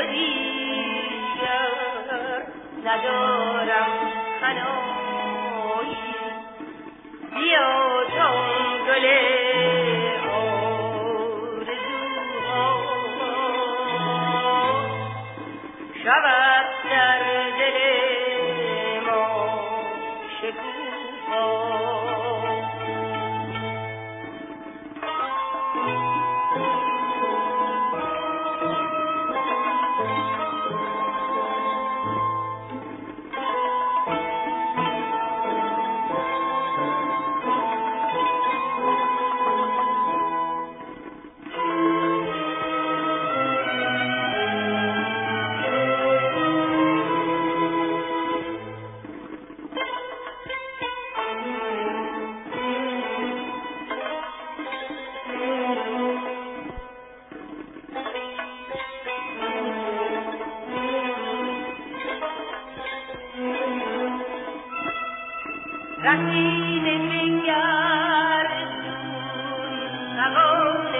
دیگر ندارم حنایی بیا تا گل آرزوها شود در دل ما شکوفا رسید جنگر نقال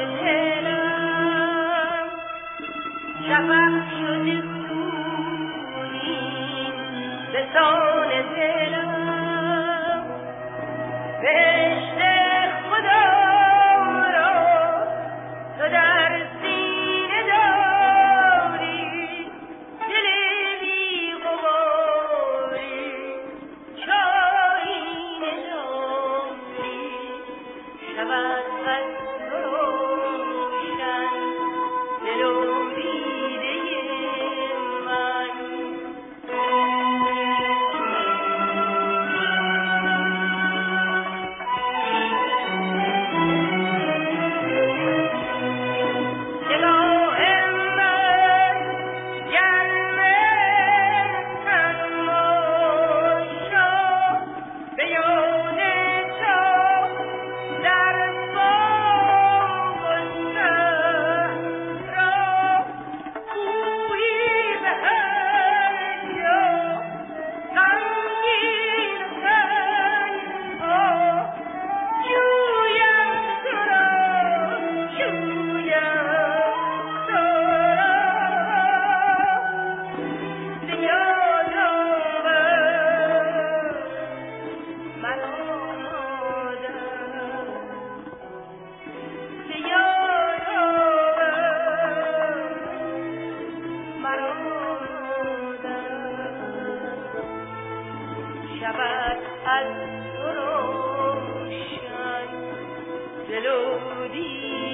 دلم شفق شده خونین به سان دلم بهشت خدا را تو در سینه داری دل بی غباری شود از تو روشن دل و دیده من نگاه من گرم تماشا به یاد تو در باغ و صحرا گویی به هر جا غمگین تنها جویم تو را جویم تو را به یاد آور مرا مادر به یاد آور مرا مادر شود از تو روشن دل و دیده